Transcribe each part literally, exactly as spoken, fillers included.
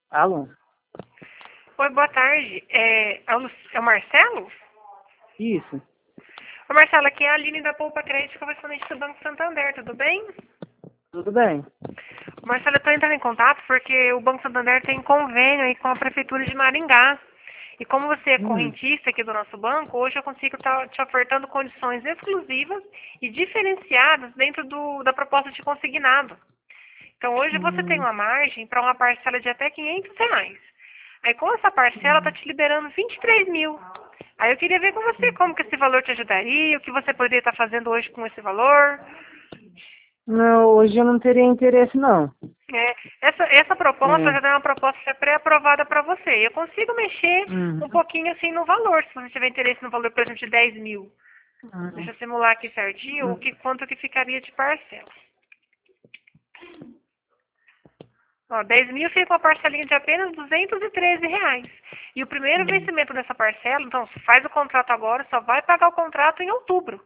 Alô? Oi, boa tarde. É, é, o, Lu- é o Marcelo? Isso. Ô, Marcelo, aqui é a Aline da Poupa Crédito, correspondente do Banco Santander, tudo bem? Tudo bem? Marcelo, eu estou entrando em contato porque o Banco Santander tem convênio aí com a Prefeitura de Maringá. E como você é Hum. correntista aqui do nosso banco, hoje eu consigo estar te ofertando condições exclusivas e diferenciadas dentro do, da proposta de consignado. Então, hoje você tem Hum. uma margem para uma parcela de até quinhentos reais. Aí, com essa parcela, está te liberando vinte e três mil. Aí, eu queria ver com você como que esse valor te ajudaria, o que você poderia estar fazendo hoje com esse valor. Não, hoje eu não teria interesse, não. É, essa, essa proposta É. já é uma proposta pré-aprovada para você. Eu consigo mexer Uhum. um pouquinho assim no valor, se você tiver interesse no valor, por exemplo, de dez mil. Uhum. Deixa eu simular aqui certinho o que, quanto que ficaria de parcela. Ó, dez mil fica uma parcelinha de apenas duzentos e treze reais. E o primeiro Uhum. vencimento dessa parcela, então, se faz o contrato agora, só vai pagar o contrato em outubro.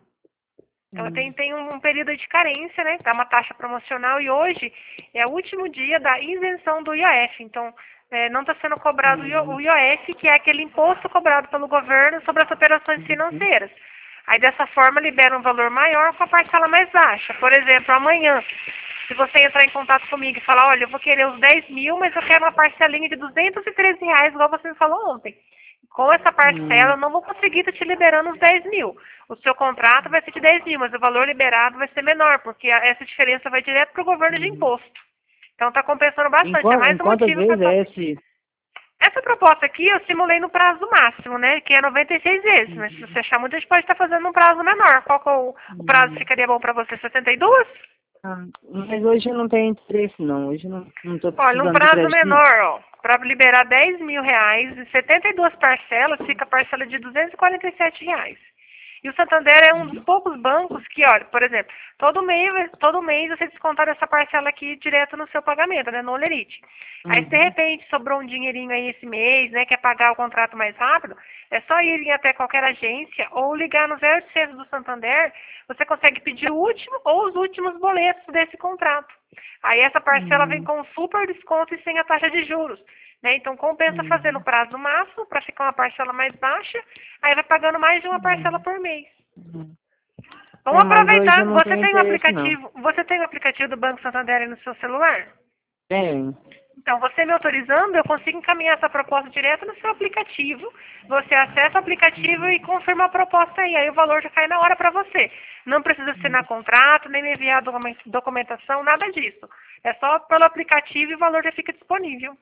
Ela tem, Uhum. tem um, um período de carência, né? Dá uma taxa promocional e hoje é o último dia da isenção do I O F. Então, é, não está sendo cobrado o I O o I O F, que é aquele imposto cobrado pelo governo sobre as operações Uhum. financeiras. Aí, dessa forma, libera um valor maior com a parcela mais baixa. Por exemplo, amanhã, se você entrar em contato comigo e falar, olha, eu vou querer os dez mil, mas eu quero uma parcelinha de duzentos e treze reais, igual você me falou ontem. Com essa parcela, Uhum. eu não vou conseguir estar te liberando os dez mil. O seu contrato vai ser de dez mil, mas o valor liberado vai ser menor, porque a- essa diferença vai direto para o governo de Uhum. imposto. Então está compensando Em, bastante. É qua- mais em um quantas motivo para vezes estar. é esse? Essa proposta aqui eu simulei no prazo máximo, né? Que é noventa e seis vezes. Mas se Uhum. você achar muito, a gente pode estar fazendo um prazo menor. Qual que é o, o prazo que Uhum. ficaria bom para você? sessenta e duas? Ah, mas hoje eu não tenho interesse, não. Hoje eu não, não tô Olha, num precisando de prazo crédito, não. menor, ó, para liberar dez mil reais, em setenta e duas parcelas, fica a parcela de duzentos e quarenta e sete reais. E o Santander é um dos poucos bancos que, olha, por exemplo, todo mês, todo mês você descontar essa parcela aqui direto no seu pagamento, né, no Olerite. Aí, se de Uhum. repente sobrou um dinheirinho aí esse mês, né, quer pagar o contrato mais rápido, é só ir até qualquer agência ou ligar no zero oitocentos do Santander, você consegue pedir o último ou os últimos boletos desse contrato. Aí essa parcela vem Uhum. com super desconto e sem a taxa de juros. Né? Então compensa fazer no Uhum. prazo máximo para ficar uma parcela mais baixa, aí vai pagando mais de uma parcela Uhum. por mês. Uhum. Vamos É, mas hoje aproveitar, eu não você tenho tem o interesse, não. aplicativo, você tem o aplicativo do Banco Santander aí no seu celular? Tem. Então, você me autorizando, eu consigo encaminhar essa proposta direto no seu aplicativo. Você acessa o aplicativo e confirma a proposta aí. Aí o valor já cai na hora para você. Não precisa assinar contrato, nem me enviar documen- documentação, nada disso. É só pelo aplicativo e o valor já fica disponível.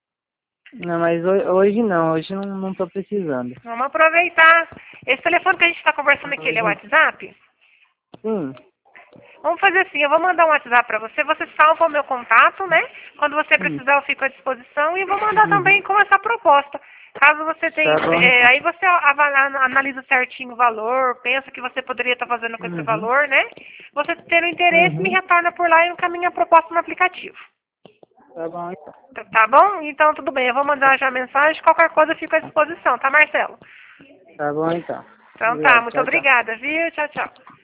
Não, mas ho- hoje não. Hoje eu não, não tô precisando. Vamos aproveitar. Esse telefone que a gente está conversando aqui, ele é o Hoje... WhatsApp? Sim. Vamos fazer assim, eu vou mandar um WhatsApp para você, você salva o meu contato, né? Quando você Hum. precisar, eu fico à disposição e vou mandar também Uhum. com essa proposta. Caso você tenha, Tá bom, é, então. aí você avalia, analisa certinho o valor, pensa que você poderia estar fazendo com esse Uhum. valor, né? Você tendo interesse, me Uhum. retorna por lá e encaminha a proposta no aplicativo. Tá bom, então. Tá tá bom? Então tudo bem, eu vou mandar já a mensagem, qualquer coisa eu fico à disposição, tá, Marcelo? Tá bom, então. Então tá, Obrigado. muito Tchau, tchau. obrigada, viu? Tchau, tchau.